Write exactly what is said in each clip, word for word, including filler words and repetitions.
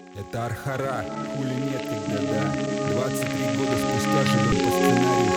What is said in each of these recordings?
Это Архара, хули нет, когда да. двадцать три года спустя живем по сценарию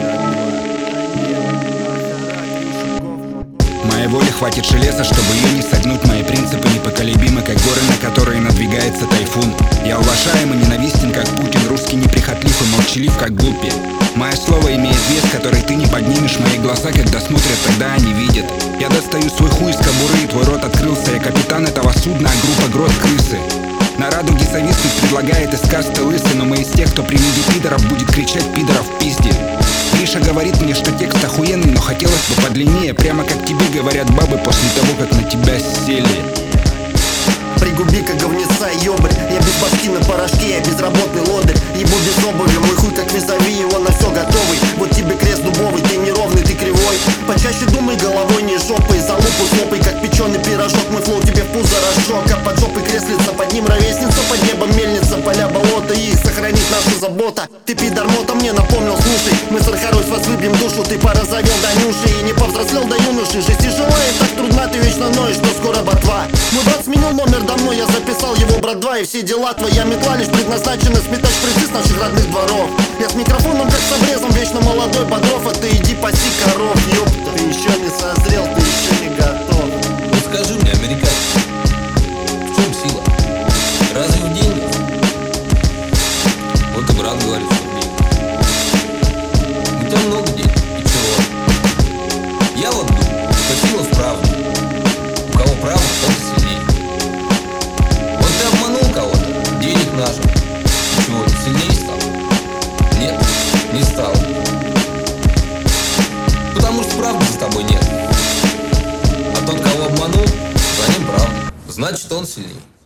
фильма «Брат два». Моей воли хватит железа, чтобы ее не согнуть. Мои принципы непоколебимы, как горы, на которые надвигается тайфун. Я уважаем и ненавистен, как Путин. Русский неприхотлив и молчалив, как Гуппи. Мое слово имеет вес, который ты не поднимешь. Мои глаза, когда смотрят, тогда они видят. Я достаю свой хуй из кобуры, и твой рот открылся. Я капитан этого судна, а группа грот крысы. На радуге зависнуть предлагает из касты лысый. Но мы из тех, кто при виде пидоров будет кричать «пидоров в пизде». Гриша говорит мне, что текст охуенный, но хотелось бы подлиннее. Прямо как тебе говорят бабы после того, как на тебя сели. Пригуби как говнеца, ёбарь. Я без башки на порошке, я безработный лодырь. Ебу без обуви, мой хуй как визави, он на все готовый. Вот тебе крест дубовый, ты неровный, ты кривой. Почаще думай головой, не жопой. За лупу слопай, как печеный пирожок. Мой флоу тебе в пузо разжег. А под жопой креслица, под ним ровесница. Под небом мельница, поля, болота. И сохранить наша забота. Ты пидормота мне напомнил, слушай. Мы с Архарой с вас выбьем душу. Ты порозовел до нюши и не повзрослел до юноши. Жизнь тяжелая, так трудна, ты вечно ноешь, что скоро ботва. Мой брат сменил номер давно, я записал его брат два. И все дела твоя метла лишь предназначены сметать шприцы с наших родных дворов. Я с микрофоном как с обрезом, вечно молодой бодров. А ты иди паси коров, ёпта. Ты еще не созрел, ты еще не готов. Ну скажи мне, американец, в чем сила? Разве в деньгах? Вот и брат говорит, что в деньгах. У тебя много денег, и чего? Я вот думаю, что сила в правде. У кого правда, тот сильнее. Вот ты обманул кого-то, денег нажил. И чего, ты сильнее стал? Нет, не стал. Потому что правды за тобой нет. А тот, кого обманул, за ним правда. Значит, он сильнее.